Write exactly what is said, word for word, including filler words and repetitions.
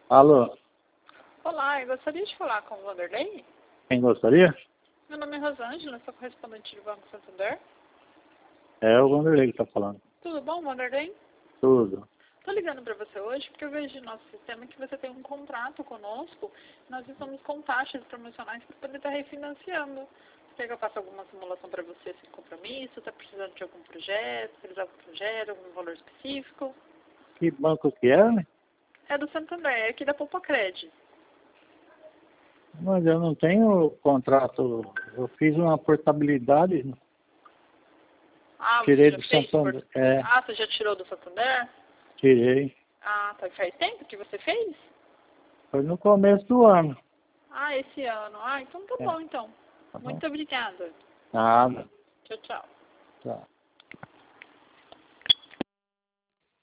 Alô, Olá, eu gostaria de falar com o Vanderlei. quem gostaria? Meu nome é Rosângela, sou correspondente do Banco Santander. É o Vanderlei que tá falando. Tudo bom, Vanderlei? Tudo. Estou ligando para você hoje porque eu vejo no nosso sistema que você tem um contrato conosco. Nós estamos com taxas promocionais para poder estar refinanciando. Quer que eu faça alguma simulação para você sem compromisso? Está precisando de algum projeto, realizar algum projeto, algum valor específico? Que banco que é, né? É do Santander, é aqui da Poupa Cred. Mas eu não tenho contrato. Eu fiz uma portabilidade, Ah, você tirei já do fez? Por... Santander. É, Ah, você já tirou do Santander? tirei. Ah, tá. Faz tempo que você fez? Foi no começo do ano. Ah, esse ano. Ah, então tá É, bom, então. tá bom? Muito obrigada. Nada. Tchau, tchau. Tá.